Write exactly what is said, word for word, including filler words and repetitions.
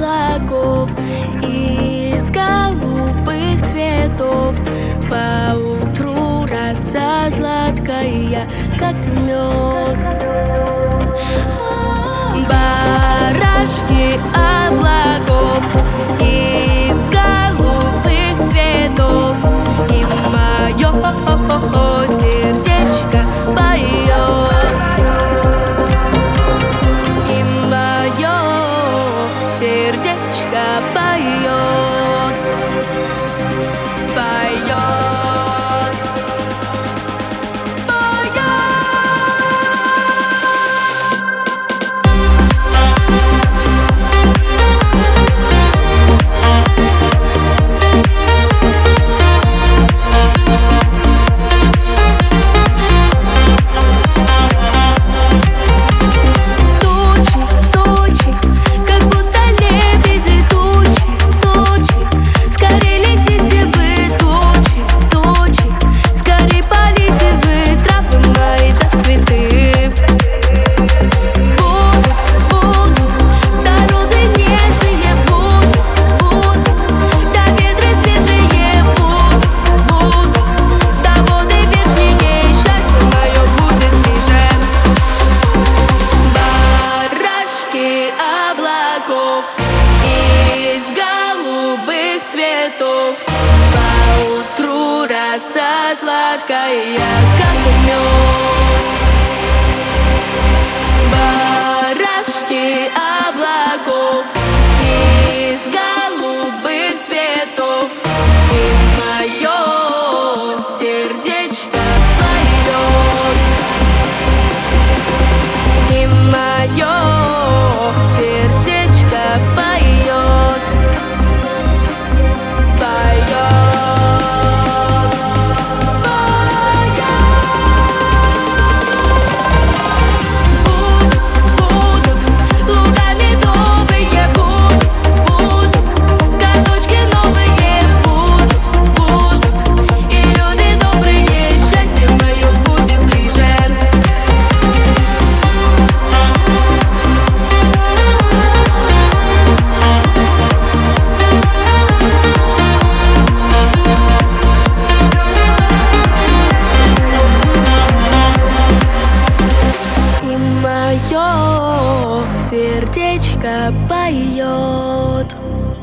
облаков, из голубых цветов. Поутру роса сладкая, как мед. Барашки облаков из голубых цветов, и мое сердечко поет, и мое сердечко поет, поет. Из голубых цветов, поутру роса сладкая, как мед. Барашки облаков из голубых цветов, и мое сердечко поет, и мое сердечко поет, поет, поет. Будут, будут луга медовые, будут, будут каточки новые, будут, будут, и люди добрые, счастье мое будет ближе. Мое сердечко поет.